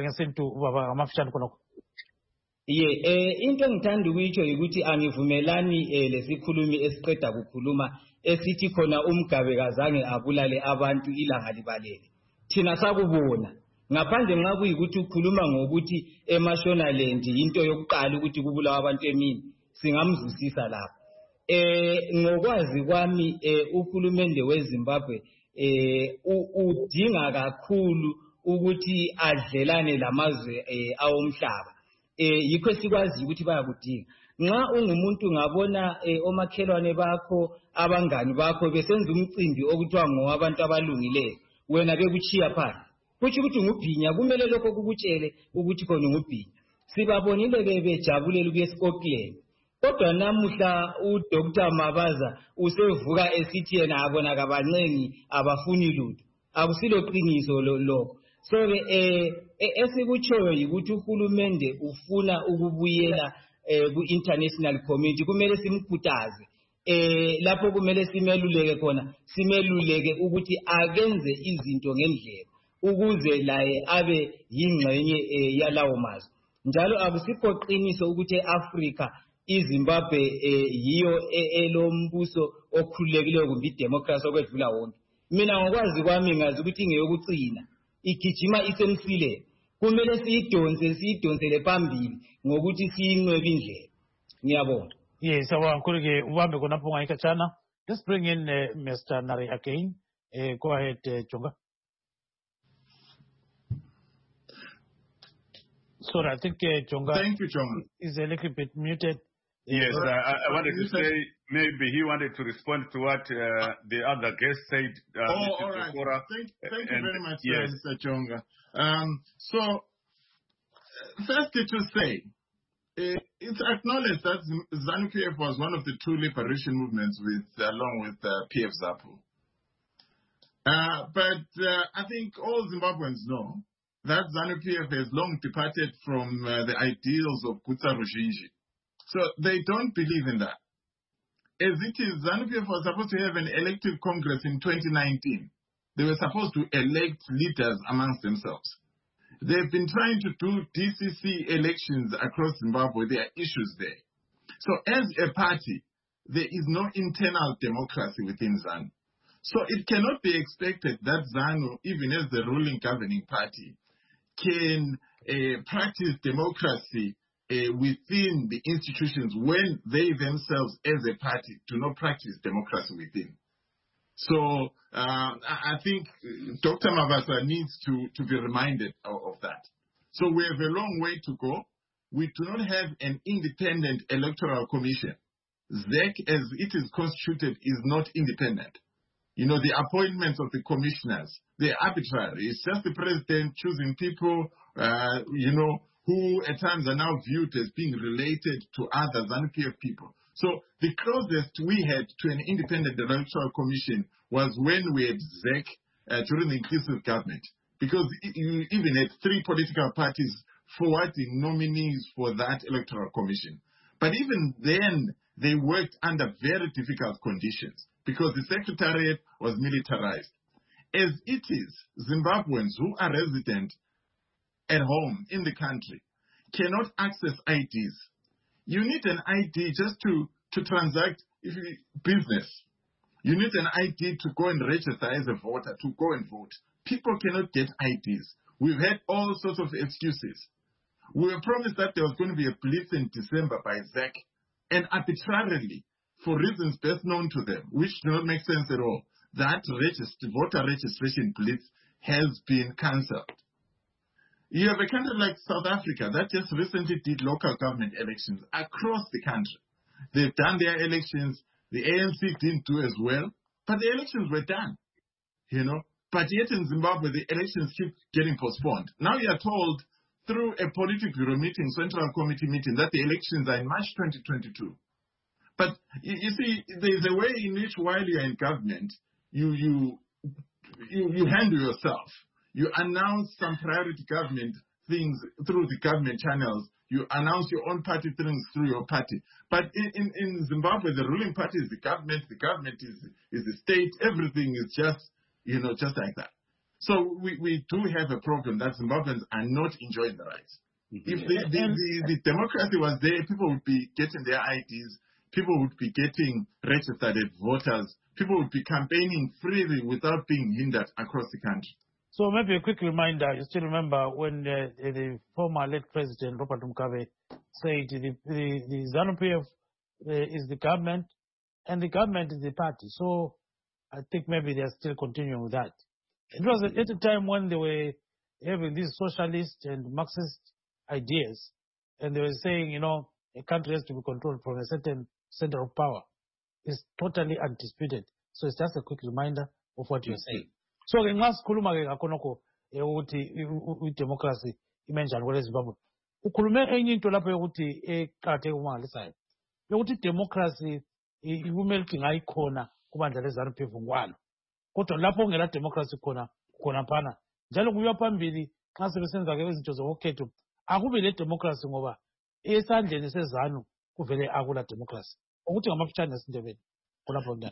into ngithanda ukuyitsho ukuthi angivumelani lesikhulumi esiqeda kukhuluma esithi khona uMgabe kazange abulale abantu ilanga libalele. Thina sakubona ngaphandle nxa kuyikuthi ukhuluma ngokuthi eMashonaland into yokuqala ukuthi kubulawa abantu emini singamzwisisa lapho. Ngokwazi kwami uhulumende weZimbabwe udinga kakhulu ukuthi adlelane lamazwe awomhlaba. Yikho sikwazi ukuthi bayakudinga. Nxa ungumuntu ngabona omakhelwane bakho abangani bakho besenza umcimbi okuthiwa ngowabantu abalungileyo wena bekuchiya phansi kuthi ukuthi ngubhinya kumele lokho kukutshele ukuthi khona ngubhinya. Sibabonile bejabulela ukuya eScotland. Kodwa namuhla uDr Mabaza usevuka esithi yena abona kabancengi abafuni lutho. Akusilo qiniso lokho. So esikutshoyo yikuthi uhulumende ufuna ukubuyela ku-international community kumele simkhuthaze. Lapho kumele simeluleke khona simeluleke ukuthi akenze izinto ngendlela ukuze laye abe yingxenye yalawo mazwe. Njalo akusikho qiniso ukuthi eAfrica iZimbabwe yiyo elombuso okhululekileyo kumbe idemocracy okwedlula wonke. Mina ngokwazi kwami ngazi ukuthi ngeyokucina igijima isemsileni. Kumele siyidonsele phambili ngokuthi siyinqwebe indlela. Ngiyabonga. Yes, awakholeke ubambe khonapho ngayikhatshana. Let's bring in Mr. Nari again. Go ahead, Jonga. Sorry, I think Jonga. Thank you, Jonga. Is a little bit muted. Yes, I wanted to say maybe he wanted to respond to what the other guest said. All right. Thank you very much, yes. Mr. Jonga. So, firstly to say, it's acknowledged that ZANU-PF was one of the two liberation movements along with PF ZAPU. But I think all Zimbabweans know that ZANU-PF has long departed from the ideals of Kutsa Ruzhinji. So they don't believe in that. As it is, ZANU-PF was supposed to have an elective congress in 2019. They were supposed to elect leaders amongst themselves. They've been trying to do DCC elections across Zimbabwe. There are issues there. So as a party, there is no internal democracy within ZANU. So it cannot be expected that ZANU, even as the ruling governing party, can practice democracy within the institutions when they themselves as a party do not practice democracy within. So I think Dr. Mabaza needs to be reminded of that. So we have a long way to go. We do not have an independent electoral commission. ZEC, as it is constituted, is not independent. You know, the appointments of the commissioners, they're arbitrary. It's just the president choosing people, who at times are now viewed as being related to other ZANU-PF people. So the closest we had to an independent electoral commission was when we had ZEC during the inclusive government. Because you even had three political parties forwarding nominees for that electoral commission. But even then, they worked under very difficult conditions because the secretariat was militarized. As it is, Zimbabweans who are resident at home in the country cannot access IDs. You need an ID just to transact business. You need an ID to go and register as a voter, to go and vote. People cannot get IDs. We've had all sorts of excuses. We were promised that there was going to be a blitz in December by ZEC, and arbitrarily, for reasons best known to them, which do not make sense at all, that voter registration blitz has been cancelled. You have a country like South Africa that just recently did local government elections across the country. They've done their elections. The ANC didn't do as well, but the elections were done, But yet in Zimbabwe, the elections keep getting postponed. Now you are told through a Politburo meeting, Central Committee meeting, that the elections are in March 2022. But you see, there's a way in which while you're in government, you handle yourself. You announce some priority government things through the government channels. You announce your own party things through your party. But in Zimbabwe, the ruling party is the government is the state. Everything is just like that. So we do have a problem that Zimbabweans are not enjoying the rights. If the democracy was there, people would be getting their IDs. People would be getting registered as voters. People would be campaigning freely without being hindered across the country. So maybe a quick reminder, you still remember when the former late President Robert Mugabe said the ZANU-PF is the government and the government is the party. So I think maybe they're still continuing with that. It was at a time when they were having these socialist and Marxist ideas, and they were saying, a country has to be controlled from a certain center of power. It's totally undisputed. So it's just a quick reminder of what you're saying. So nxa sikhuluma ke ngakhonokho ukuthi democracy imenjani kwele Zimbabwe. Ukhulume enye into lapho yokuthi eqhatheke kumangalisayo. Yokuthi democracy kumele ukuthi ngayikhona kubandla leZANU-PF ngokwalo. Kodwa lapho ongela democracy khona phana. Njalo kuyiwa phambili nxa sebesenza ke izinto zokukhetho akube le democracy ngoba esandleni seZANU kuvele akula democracy. Ukuthi ngamafutshane esindebeni kulapho njalo.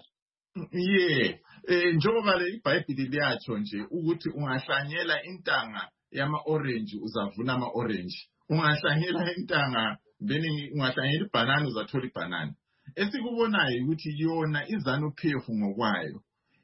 Njengoba iBhayibheli liyatsho nje ukuthi ungahlanyela intanga yama-orange uzavuna ama-orange. Ungahlanyela intanga ungahlanyela ibhanana uzathola ibhanana. Esikubonayo ukuthi yona iZANU-PF ngokwayo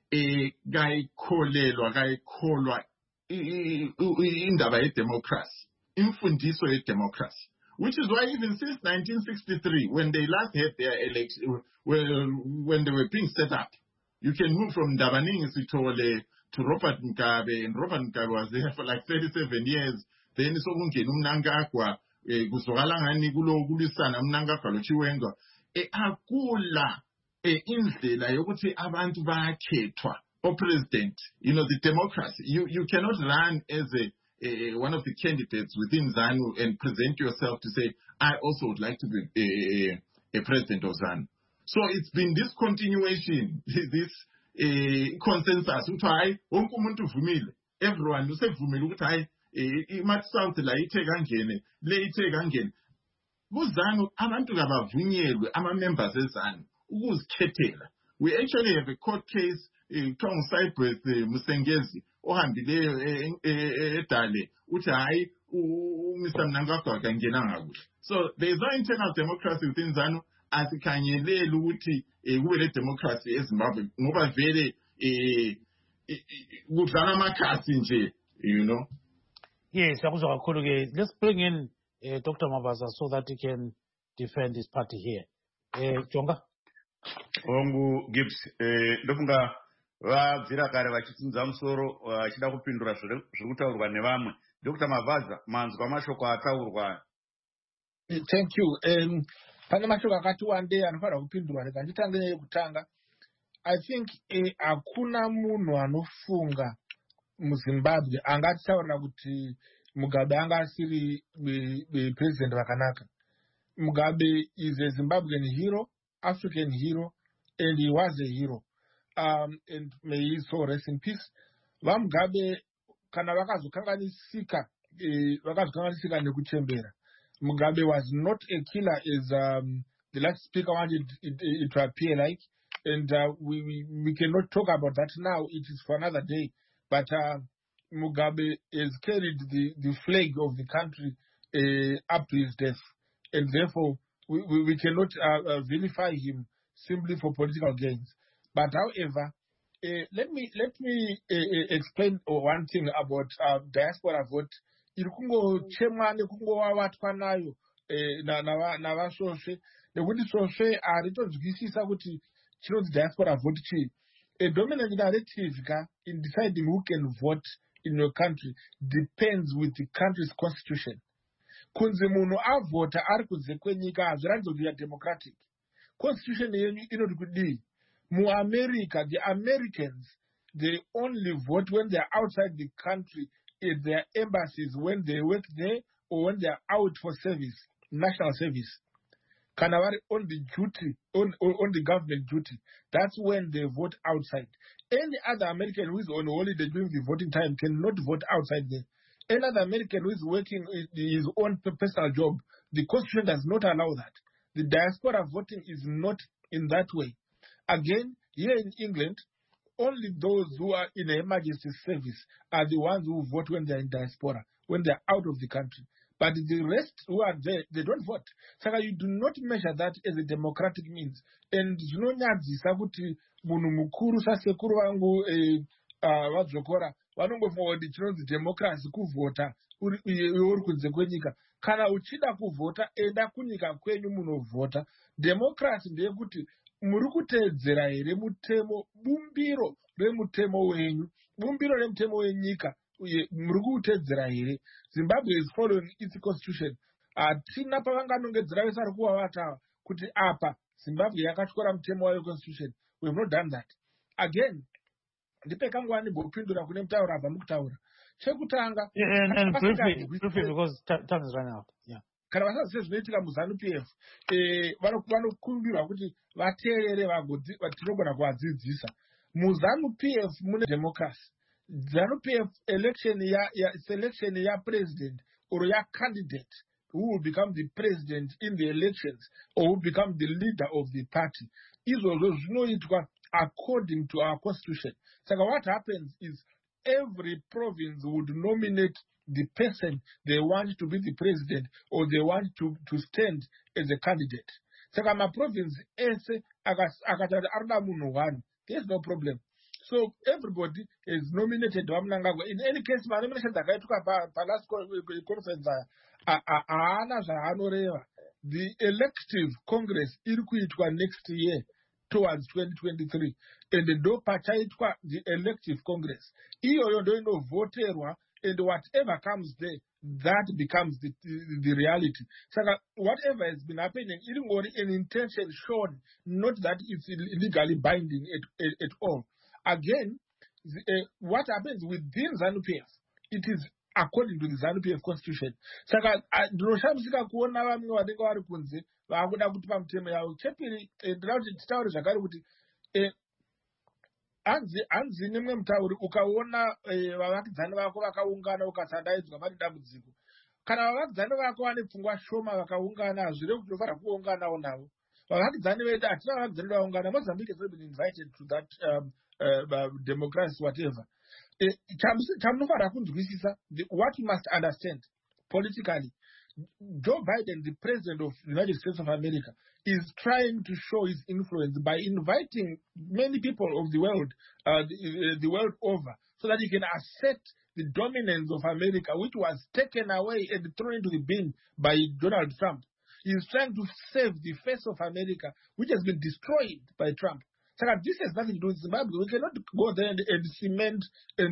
kayikholwa indaba yedemocracy, imfundiso yedemocracy. Which is why even since 1963, when they last had their election, when they were being set up, you can move from Ndabaningi Sithole to Robert Mugabe, and Robert Mugabe was there for like 37 years. Then sokungena uMnangagwa kuzwakala ngani kulisana uMnangagwa loChiwenga akula indlela yokuthi abantu bakhethwa president, the democracy. You cannot run as one of the candidates within ZANU and present yourself to say, I also would like to be a president of ZANU. So it's been this continuation, this consensus. Everyone who said, much sound like it ZANU, abantu kabavunyelwe, ama-members eZANU, ukuzikhethela. We actually have a court case Tom Cyprus Musengezi ohambileyo edale uthi hayi Mr Mnangagwa kangena ngakuhle. So there is no internal democracy within ZANU. Asikhanyelele ukuthi kube le democracy eZimbabwe ngoba vele kudlala amakhasi nje, Yes, yakuzwa kakhulu ke. Let's bring in Dr. Mabaza so that he can defend his party here. Jonga. Ongu Gibbs, ndofunga vabvira kare vachitsinza musoro vachida kupindura zviri kutaurwa nevamwe. Dr. Mabaza, manzwa mashoko ataurwa. Thank you. Pane mashoko akati wande anofanira kupindurwa. Nditange nekutanga. I think hakuna munhu anofunga muZimbabwe angataura kuti Mugabe anga asiri president vakanaka. Mugabe is a Zimbabwean hero, African hero, and he was a hero. And may his soul rest in peace. Mugabe kana vakazokanganisika nekuchembera. Mugabe was not a killer as the last speaker wanted it to appear like. And we cannot talk about that now. It is for another day. But Mugabe has carried the flag of the country up to his death. And therefore, we cannot vilify him simply for political gains. But however, let me explain one thing about diaspora vote. Irikungochemwa nekungowavatwa nayo navasvosve nekuti svosve haritozwisisa kuti chinonzi diaspora vote chii. A dominant narrative in deciding who can vote in your country depends with the country's constitution. Kunze munhu avhota ari kunze kwenyika hazviratidzi kuti democratic. Constitution yenyu inoti kudii? Mu-America, the Americans, they only vote when they are outside the country in their embassies, when they work there, or when they are out for service, national service. Kanavari on the duty, on the government duty. That's when they vote outside. Any other American who is on holiday during the voting time cannot vote outside there. Any other American who is working his own personal job, the Constitution does not allow that. The diaspora voting is not in that way. Again, here in England, only those who are in Her Majesty's service are the ones who vote when they are in diaspora, when they are out of the country. But the rest who are there, they don't vote. So you do not measure that as a democratic means. And zvinonyadzisa kuti munhu mukuru sasekuru vangu vadzokora vanongofunga kuti chinonzi democracy kuvhota uri kunze kwenyika. Kana uchida kuvhota enda kunyika kwenyu munovhota. Democracy ndeyekuti muri kuteedzera here mutemo bumbiro remutemo wenyu, bumbiro remutemo wenyika muri kuteedzera here. Zimbabwe is following its constitution. Hatina pavanganongedzera vese ari kuvavata kuti apa Zimbabwe yakatyora mutemo wayo constitution. We have not done that. Again, ndipe kangu anibopindura kune mutaura abva mukutaura. Chekutanga and briefly because time is running out. Yeah. Kana vasazive zvinoitika muZANU-PF vanokumbirwa kuti vateerere tinogona kuvadzidzisa. MuZANU-PF mune democracy. ZANU-PF selection ya president or ya candidate who will become the president in the elections or who will become the leader of the party. Izvozvo zvinoitwa according to our constitution. So what happens is every province would nominate the person they want to be the president or they want to stand as a candidate. Saka province ese akatara arida munhu one, there's no problem. So everybody is nominated. In any case, my nomination last conference aana zvaanoreva. The elective congress iri kuitwa next year towards 2023, and ndo pachaitwa the elective congress. Iyoyo ndo inovoterwa, and whatever comes there, that becomes the reality. So whatever has been happening, it's an intention shown, not that it's legally binding at all. Again, what happens within ZANU-PF, it is according to the ZANU-PF constitution. Saka ndinoshamisika kuona vamwe vanenge vari kunze vakuda kuti pamutemo yavo. Chepiri ndinoda kuti titaure zvakare kuti hanzi nemwe mutauri ukaona vavakidzani vako vakaungana ukasadaidzwa vari dambudziko. Kana vavakidzani vako vane pfungwa shoma vakaungana hazvirevi kuti unofanira kuunganawo navo. Vavakidzani vedu hatina vavakidzani vaungana. Mozambique has not been invited to that democracy whatever. What you must understand politically, Joe Biden, the president of the United States of America, is trying to show his influence by inviting many people of the world, the world over, so that he can assert the dominance of America, which was taken away and thrown into the bin by Donald Trump. He is trying to save the face of America, which has been destroyed by Trump. So this has nothing to do with Zimbabwe. We cannot go there and cement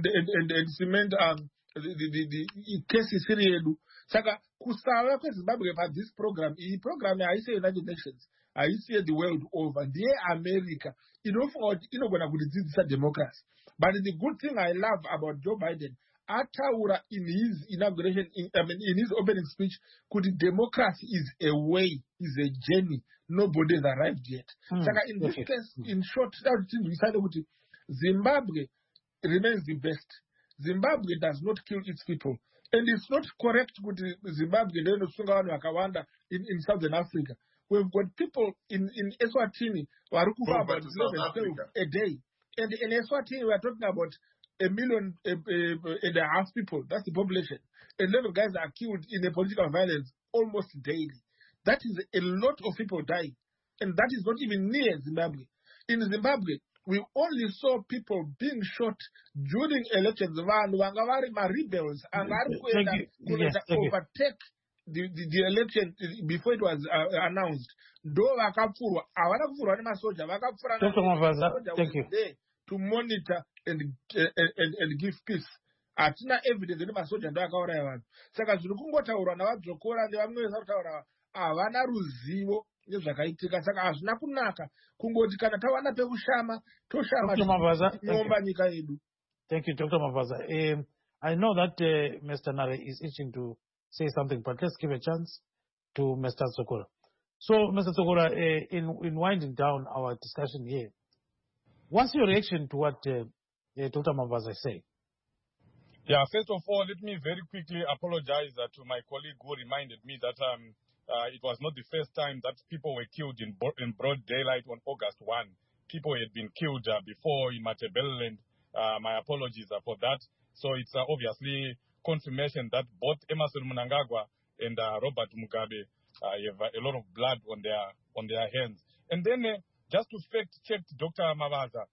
the cases Sirielu. Saka kusava kweZimbabwe for this program. The program I say United Nations, I say the world over. Dear America, gonna good democracy. But the good thing I love about Joe Biden, Ataura in his inauguration, in his opening speech, could democracy is a way, is a journey. Nobody has arrived yet. Saka in this case, in short, Zimbabwe remains the best. Zimbabwe does not kill its people. And it's not correct with Zimbabwe in Southern Africa. We've got people in Eswatini who are about 11 a day. And in Eswatini, we are talking about 1.5 million people. That's the population. A lot of guys are killed in the political violence almost daily. That is a lot of people dying. And that is not even near Zimbabwe. In Zimbabwe, we only saw people being shot during elections. Rebels and overtake the election before it was announced. Dr. Mavaza, thank you. To monitor and give peace. Atina evidence that masoja ndo akauraya vanhu. Saka zviri kungotaurwa navadzokora nevamwe kutaura havana ruzivo nezvakaitika. Saka hazvina kunaka kungoti kana tawana pekushama toshama tinomba nyika yedu. Thank you, Dr. Mavaza. I know that Mr. Nare is itching to say something, but let's give a chance to Mr. Tsokora. So, Mr. Tsokora, in winding down our discussion here, what's your reaction to what Dr. Mavaza is saying? Yeah, first of all, let me very quickly apologize to my colleague who reminded me that it was not the first time that people were killed in broad daylight on August 1. People had been killed before in Matabeleland. My apologies for that. So it's obviously confirmation that both Emmerson Mnangagwa and Robert Mugabe have a lot of blood on their hands. And then just to fact check Dr. Mavaza,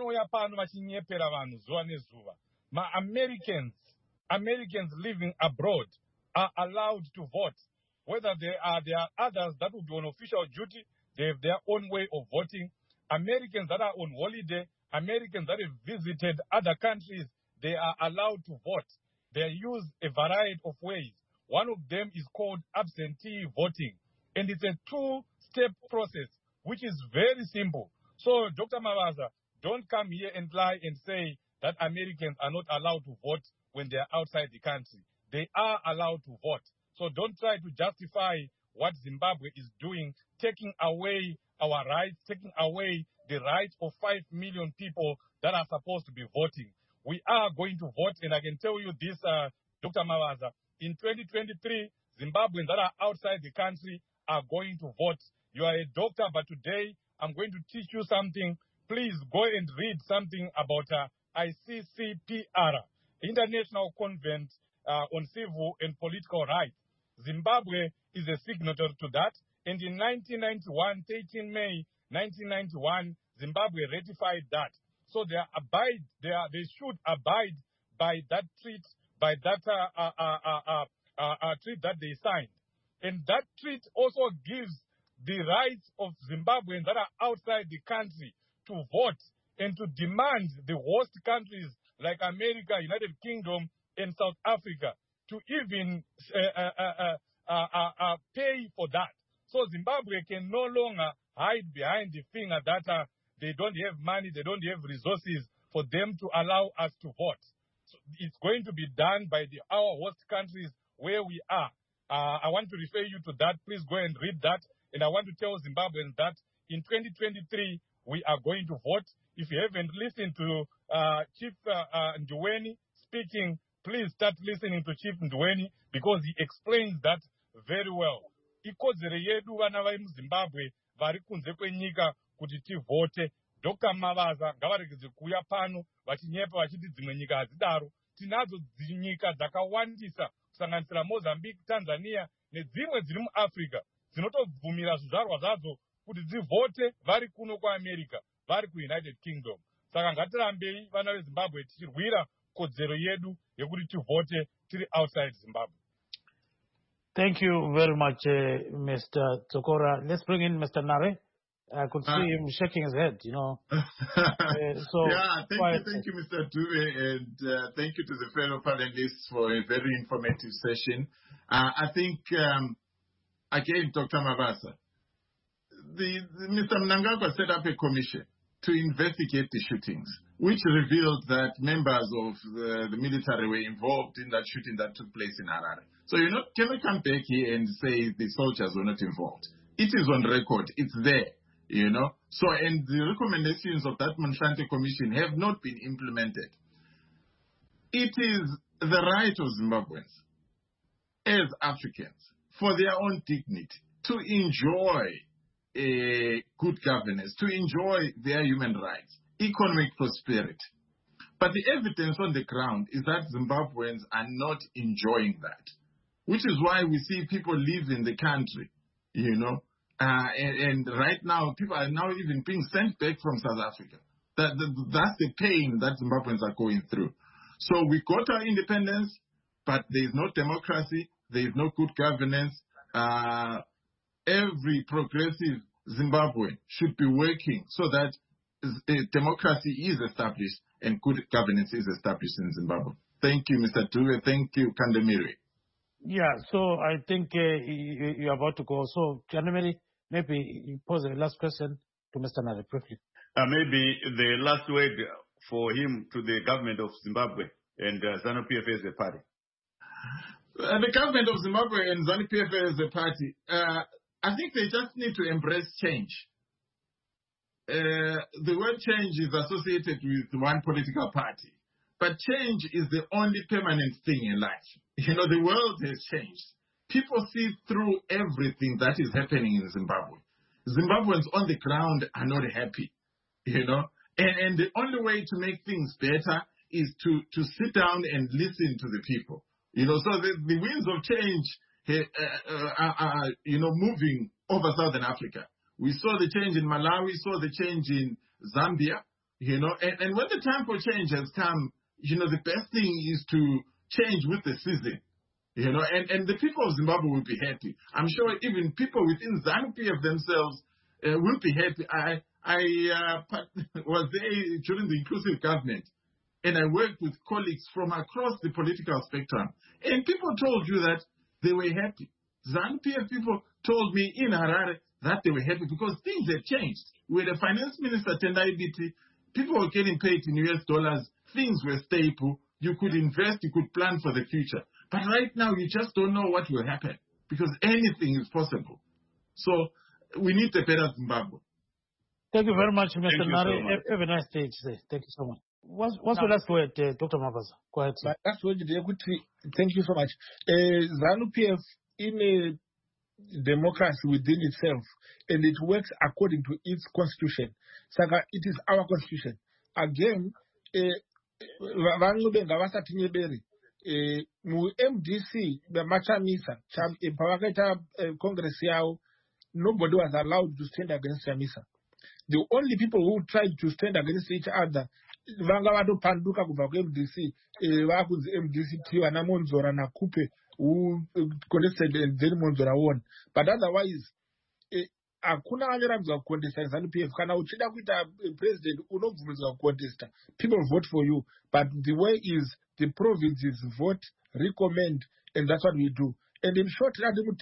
Americans living abroad are allowed to vote. Whether there are others that will be on official duty, they have their own way of voting. Americans that are on holiday, Americans that have visited other countries, they are allowed to vote. They use a variety of ways. One of them is called absentee voting. And it's a two-step process, which is very simple. So, Dr. Mavaza, don't come here and lie and say that Americans are not allowed to vote when they are outside the country. They are allowed to vote. So don't try to justify what Zimbabwe is doing, taking away our rights, taking away the rights of 5 million people that are supposed to be voting. We are going to vote, and I can tell you this, Dr. Mavaza, in 2023, Zimbabweans that are outside the country are going to vote. You are a doctor, but today I'm going to teach you something. Please go and read something about ICCPR, International Convent on Civil and Political Rights. Zimbabwe is a signatory to that. And in 1991, 13 May 1991, Zimbabwe ratified that. So they should abide by that treaty, by that treaty that they signed. And that treaty also gives the rights of Zimbabweans that are outside the country to vote and to demand the host countries like America, United Kingdom, and South Africa to even pay for that. So Zimbabwe can no longer hide behind the finger that they don't have money, they don't have resources for them to allow us to vote. So it's going to be done by our host countries where we are. I want to refer you to that. Please go and read that. And I want to tell Zimbabweans that in 2023, we are going to vote. If you haven't listened to Chief Ndweni speaking, please start listening to Chief Ndweni because he explains that very well. Ikodzero yedu vana vari muZimbabwe vari kunze kwenyika kuti tivote. Dr. Mavaza ngavaregedze kuuya pano vachinyepa vachiti dzimwe nyika hadzidaro. Tinadzo nyika dzakawandisa kusanganisira Mozambique, Tanzania nedzimwe dziri muAfrica dzinotobvumira zvizvarwa zvadzo kuti dzivote vari kuno kuAmerica, vari kuUnited Kingdom. Saka ngatirambei vana veZimbabwe tichirwira kodzero yedu yekuti tivote tiri outside Zimbabwe. Thank you very much, Mr. Tsokora. Let's bring in Mr. Nare. I could see him shaking his head, you know. Thank you, Mr. Dube, and thank you to the fellow panelists for a very informative session. I think, again, Dr. Mavaza, Mr. Mnangagwa set up a commission to investigate the shootings, which revealed that members of the military were involved in that shooting that took place in Harare. So, can we come back here and say the soldiers were not involved? It is on record. It's there, So, and the recommendations of that Monshanti Commission have not been implemented. It is the right of Zimbabweans as Africans, for their own dignity, to enjoy good governance, to enjoy their human rights, economic prosperity. But the evidence on the ground is that Zimbabweans are not enjoying that, which is why we see people leaving the country, and right now people are now even being sent back from South Africa. That's the pain that Zimbabweans are going through. So we got our independence, but there is no democracy, there is no good governance. Every progressive Zimbabwean should be working so that democracy is established and good governance is established in Zimbabwe. Thank you, Mr. Dube. Thank you, Kandemiri. Yeah, so I think you're about to go. So, Kandemiri, maybe you pose a last question to Mr. Nare briefly. Maybe the last word for him to the government of Zimbabwe and ZANU-PF as a party. The government of Zimbabwe and ZANU-PF as a party, I think they just need to embrace change. The word change is associated with one political party, but change is the only permanent thing in life. The world has changed. People see through everything that is happening in Zimbabwe. Zimbabweans on the ground are not happy, and the only way to make things better is to sit down and listen to the people. So the winds of change are moving over Southern Africa. We saw the change in Malawi, saw the change in Zambia, and when the time for change has come, the best thing is to change with the season, and the people of Zimbabwe will be happy. I'm sure even people within ZANU-PF themselves will be happy. I was there during the inclusive government, and I worked with colleagues from across the political spectrum, and people told you that they were happy. ZANU-PF people told me in Harare that they were happy because things had changed. With the finance minister, Tendai Biti, people were getting paid in US dollars, things were stable, you could invest, you could plan for the future. But right now, you just don't know what will happen because anything is possible. So we need a better Zimbabwe. Thank you very much, Mr. Nare. Have a nice day today. Thank you so much. What's your last word, Dr. Mavaza? Go ahead, sir. Last word, thank you so much. ZANU-PF in a democracy within itself, and it works according to its constitution. Saka, it is our constitution. Again, MDC, the Machamisa, Congress, nobody was allowed to stand against Chamisa. The only people who tried to stand against each other, Panduka MDC, MDC Tiwana Monzora na Kupe, who contested and then Monzora won. But otherwise, hakuna anyarabza contest ZANU-PF kana uchida kuita president unobvumizwa contesta. People vote for you, but the way is the provinces vote, recommend, and that's what we do. And in short,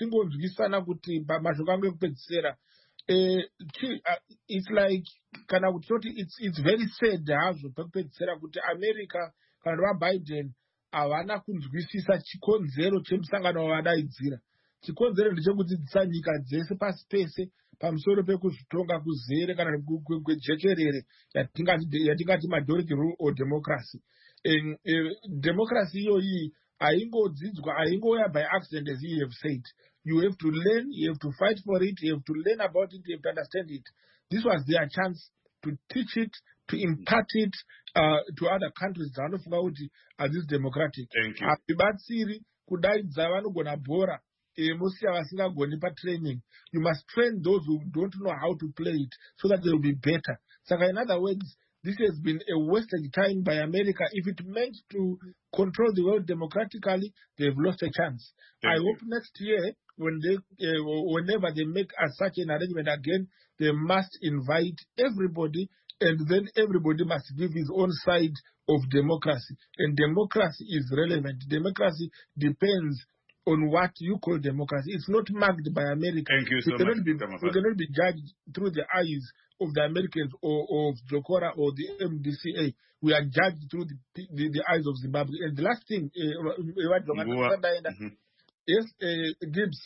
it's like it's very sad America kana Biden avana kunzwisisa chikonzero chemusangano wavadaidzira. Chikonzero ndechekuti nyika dzese pasi pese pamusoro pekuzvitonga kuzere kana kwejekerere yatingati majority rule or democracy. Democracy iyoyi aingodzidzwa, aingoya by accident, as you have said. You have to learn, you have to fight for it, you have to learn about it, you have to understand it. This was their chance to teach it, to impart it to other countries. This is democratic. Thank you. Apibatsiri kudaidza vanogona bhora musiya vasingagoni patraining. You must train those who don't know how to play it so that they will be better. So in other words, this has been a wasted time by America. If it meant to control the world democratically, they've lost a chance. I hope next year, whenever they make such an arrangement again, they must invite everybody, and then everybody must give his own side of democracy. And democracy is relevant. Democracy depends on what you call democracy. It's not marked by America. Thank you so much. We cannot be judged through the eyes of the Americans or of Jokora or the MDCA. We are judged through the eyes of Zimbabwe. And the last thing, yes, Gibbs,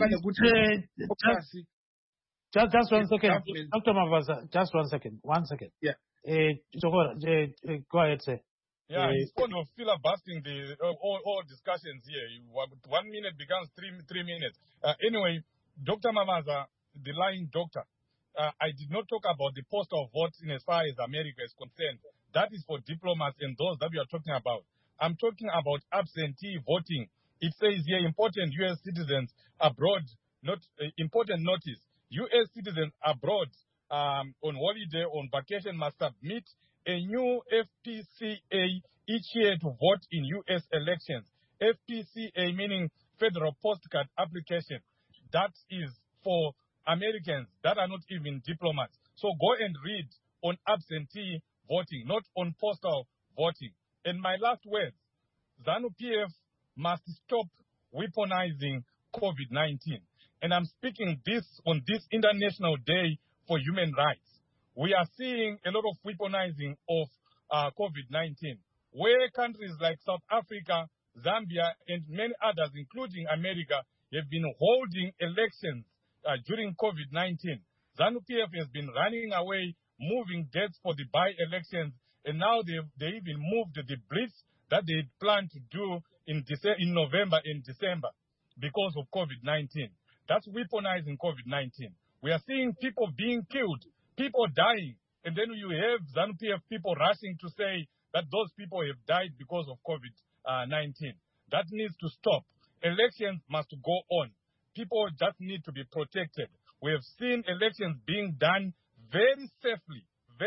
just 1 second. Dr. Mavaza, just 1 second. 1 second. Yeah. Jokora, go ahead, sir. Yeah, he's fond of filibustering the all discussions here. 1 minute becomes three minutes. Anyway, Dr. Mamaza, the lying doctor, I did not talk about the postal votes in as far as America is concerned. That is for diplomats and those that we are talking about. I'm talking about absentee voting. It says here, important U.S. citizens abroad, not important notice. U.S. citizens abroad on holiday, on vacation, must submit a new FPCA each year to vote in U.S. elections. FPCA meaning Federal Postcard Application. That is for Americans that are not even diplomats. So go and read on absentee voting, not on postal voting. And my last words, ZANU-PF must stop weaponizing COVID-19. And I'm speaking this on this International Day for Human Rights. We are seeing a lot of weaponizing of COVID-19, where countries like South Africa, Zambia, and many others, including America, have been holding elections during COVID-19. ZANU-PF has been running away, moving dates for the by-elections, and now they even moved the blitz that they planned to do in November and December because of COVID-19. That's weaponizing COVID-19. We are seeing people being killed, people dying, and then you have ZANU-PF people rushing to say that those people have died because of COVID-19. That needs to stop. Elections must go on. People just need to be protected. We have seen elections being done very safely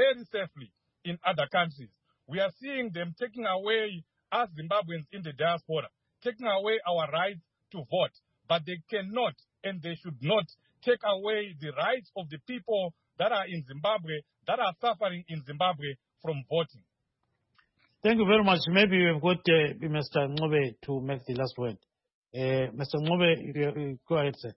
in other countries. We are seeing them taking away us Zimbabweans in the diaspora, taking away our rights to vote. But they cannot and they should not take away the rights of the people that are in Zimbabwe, that are suffering in Zimbabwe from voting. Thank you very much. Maybe we've got Mr. Ngobe to make the last word. Mr. Ngobe, go ahead, sir.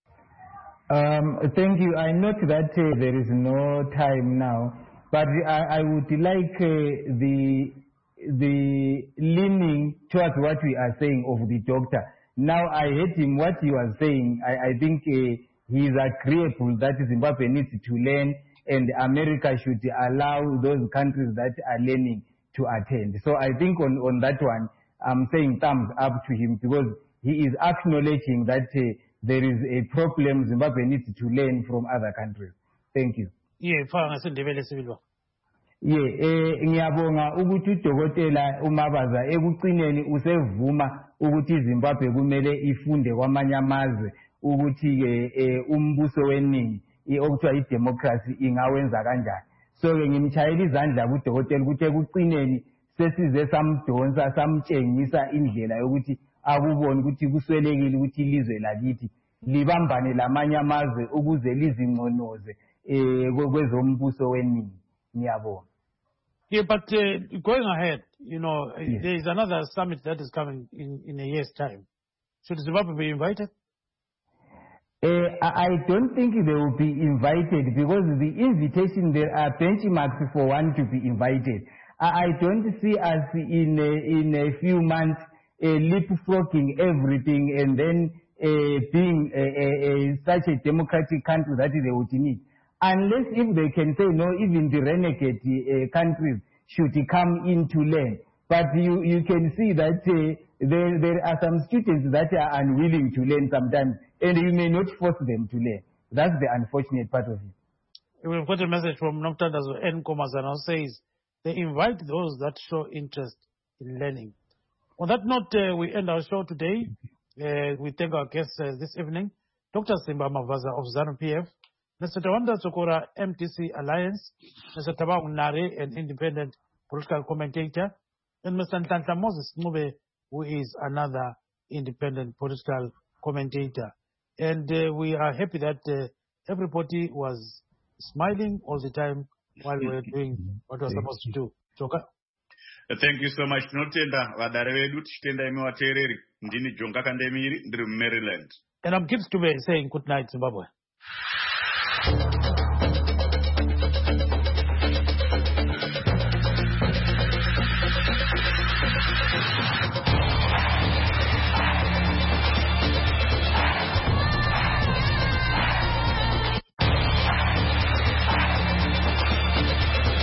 Thank you. I note that there is no time now, but I would like the leaning towards what we are saying of the doctor. Now I heard him what he was saying. I think he is agreeable that Zimbabwe needs to learn and America should allow those countries that are learning to attend. So I think on that one, I'm saying thumbs up to him because he is acknowledging that there is a problem Zimbabwe needs to learn from other countries. Thank you. Ngiyabonga ukuthi uDokotela uMabaza ekucineni usevuma ukuthi iZimbabwe kumele ifunde kwamanye amazwe ukuthi umbuso weningi okuthiwa idemocracy ingawenza kanjani. So ngimchayela izandla kuDokotela ukuthi ekucineni sesize samdonsa samtshengisa indlela yokuthi akubona ukuthi kuswelekile ukuthi ilizwe lakithi libambane lamanye amazwe ukuze lizingconoze kwezombuso weningi. Yeah, but going ahead, you know, yes. There is another summit that is coming in a year's time. Should Zimbabwe be invited? I don't think they will be invited because the invitation, there are benchmarks for one to be invited. I don't see us in a few months leapfrogging everything and then being such a democratic country that they would need. Unless if they can say, no, even the renegade countries should come in to learn. But you can see that there are some students that are unwilling to learn sometimes, and you may not force them to learn. That's the unfortunate part of it. We've got a message from Nomtandazo N. Komazano says, they invite those that show interest in learning. On that note, we end our show today. We thank our guests this evening, Dr. Simba Mavaza of ZANU-PF, Mr. Tawanda Tsokora, MTC Alliance, Mr. Tabang Nare, an independent political commentator, and Mr. Ntanta Moses Ngube, who is another independent political commentator. And we are happy that everybody was smiling all the time while we were doing what we were supposed to do. Joka? Thank you so much. Tinotenda vadare vedu tichitenda imi vateereri. Ndini Jonga Kandemiri, ndiri Maryland. And I'm Gibbs Tube saying good night, Zimbabwe.